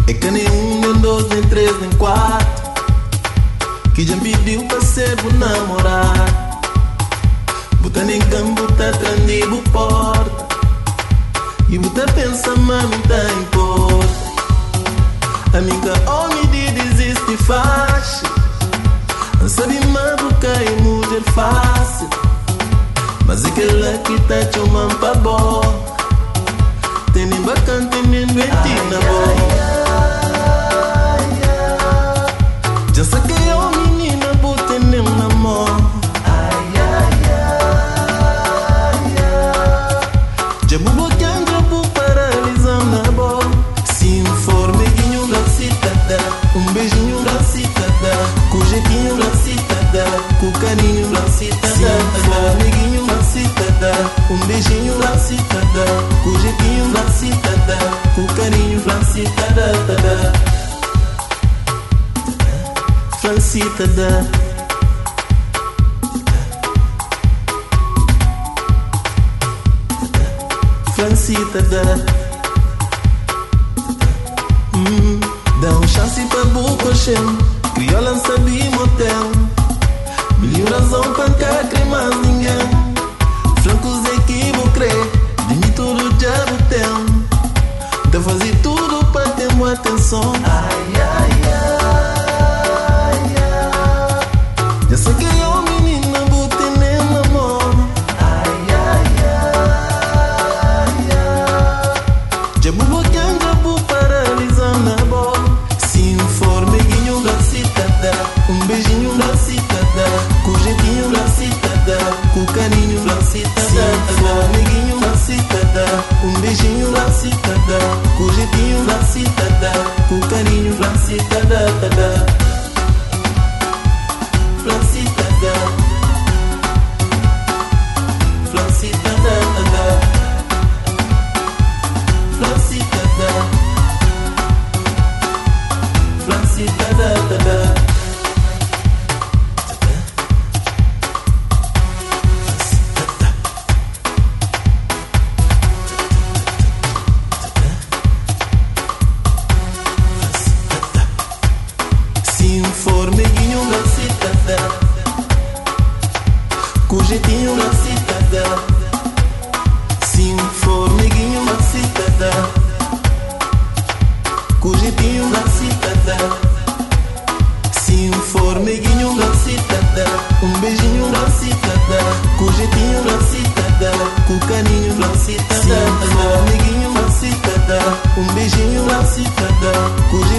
É que nem um, nem dois, nem três, nem quatro, que já me pediu pra ser o namorado. Bota nem campo, tá trandido porta, e bota pensa, mas não tá importa. Amiga, homem de desiste fácil, não sabe maluca e mulher fácil, mas é aquela que tá te chamando pra boa, tem nem bacana, tem nem doente na boa. Já saquei a menina, botei nem namoro. Já vou bloqueando, já vou paralisando na bola. Se informe, guinho, gracitada, beijinho, gracitada, com jeitinho, gracitada, com carinho, gracitada. Se informe, guinho, gracitada, beijinho, gracitada, com jeitinho, gracitada, com carinho, gracitada. Francita da Francita da dá chance pra boca chão, crioula sabe motel, mil razão pra cá crer mais ninguém. Francos é que vou crer, de mim tudo já botel, de fazer tudo pra ter uma atenção. Já sei que eu menina botei nem namoro. Já vou bloqueando, já vou paralisando na bola. Se informe, guinho, gracitada, beijinho, gracitada, com jeitinho, gracitada, com carinho, gracitada. Se informe, guinho, gracitada, beijinho, gracitada, com jeitinho, gracitada, com carinho, gracitada. Francita Francita Francita Francita se informe, guinho, gracitada, com jeitinho, gracitada. Se informe, guinho, gracitada, com jeitinho, gracitada. Se informe, guinho, gracitada, beijinho, gracitada, com jeitinho, gracitada, com carinho, gracitada. Se informe, guinho, gracitada, beijinho, gracitada, com